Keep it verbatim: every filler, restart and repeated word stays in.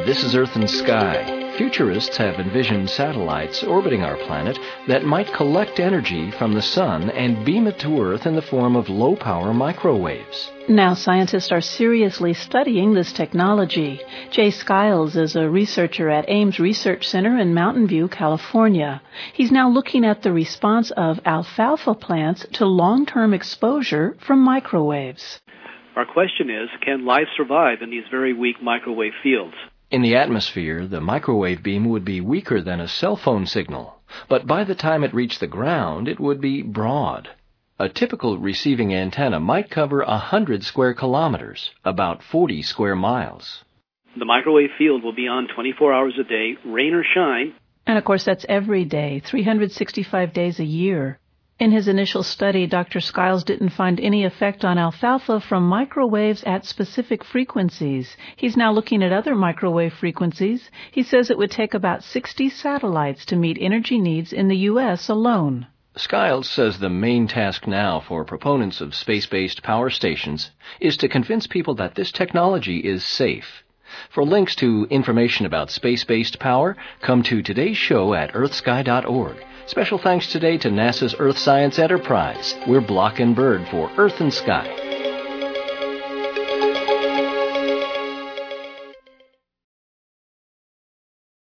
This is Earth and Sky. Futurists have envisioned satellites orbiting our planet that might collect energy from the sun and beam it to Earth in the form of low-power microwaves. Now scientists are seriously studying this technology. Jay Skiles is a researcher at Ames Research Center in Mountain View, California. He's now looking at the response of alfalfa plants to long-term exposure from microwaves. Our question is, can life survive in these very weak microwave fields? In the atmosphere, the microwave beam would be weaker than a cell phone signal, but by the time it reached the ground, it would be broad. A typical receiving antenna might cover a hundred square kilometers, about forty square miles. The microwave field will be on twenty-four hours a day, rain or shine. And of course, that's every day, three hundred sixty-five days a year. In his initial study, Doctor Skiles didn't find any effect on alfalfa from microwaves at specific frequencies. He's now looking at other microwave frequencies. He says it would take about sixty satellites to meet energy needs in the U S alone. Skiles says the main task now for proponents of space-based power stations is to convince people that this technology is safe. For links to information about space-based power, come to today's show at earth sky dot org. Special thanks today to NASA's Earth Science Enterprise. We're Block and Bird for Earth and Sky.